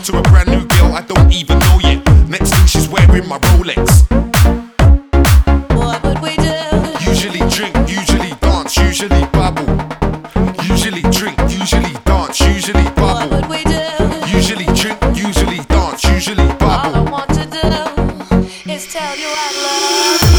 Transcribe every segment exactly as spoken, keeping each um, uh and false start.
world to a brand new girl I don't even know yet. Next thing she's wearing my Rolex. What would we do? Usually drink, usually dance, usually babble. Usually drink, usually dance, usually What babble. would we do? Usually drink, usually dance, usually All I babble. want to do is tell you I love you.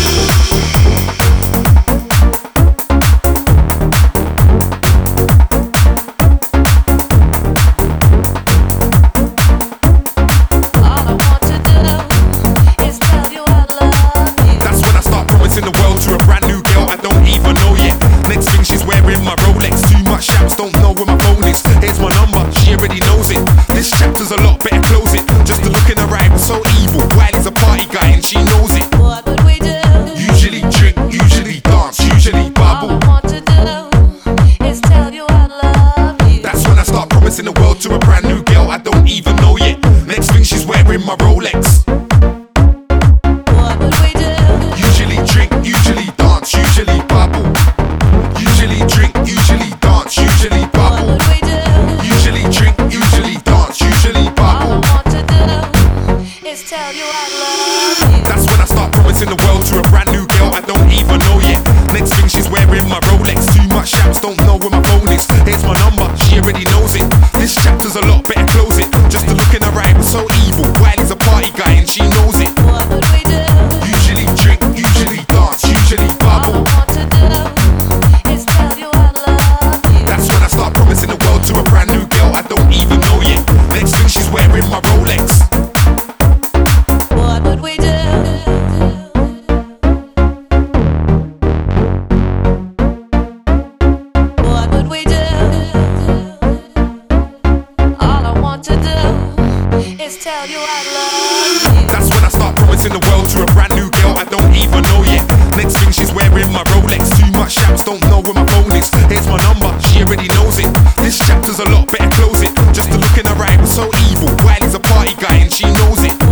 All I want to do is tell you I love you. That's when I start promising the world to a brand new girl I don't even know yet. Next thing she's wearing my Rolex. Too much shaps, don't know where my phone is. Here's my number, she already knows it. This chapter's a lot, better close it. Just to look in her eye was so evil. Wiley's a party guy and she knows it. What would we do? Usually drink, usually dance, usually All I babble. want to do is tell you I love you. That's when I start promising the world to a brand new girl I don't even know yet. Next thing she's wearing my Rolex. What would we do? Usually drink, usually dance, usually babble. Usually drink, usually dance, usually What babble. would we do? Usually drink, usually dance, usually All I babble. want to do is tell you I love you. That's when I start promising the world to a brand new girl I don't even know yet. Next thing she's wearing my Rolex. Too much shaps, don't know where my phone is. Here's my number, she already knows it. This chapter's a lot, better close it. Just to look in her eye was so evil. Wiley's a party guy and she knows it. What would we do? Usually drink, usually dance, usually All I babble. want to do is tell you I love you. That's when I start promising the world to a brand new girl I don't even know yet. Next thing she's wearing my Rolex. What would we do? What would we do? All I want to do is tell you I love you. That's when I start promising the world to a brand new girl I don't even know yet. Next thing she's wearing my Rolex. Too much shaps, don't know where my phone is. Here's my number, she already knows it. This chapter's a lot, better close it. Just to look in her eye was so evil. Wiley's a party guy and she knows it.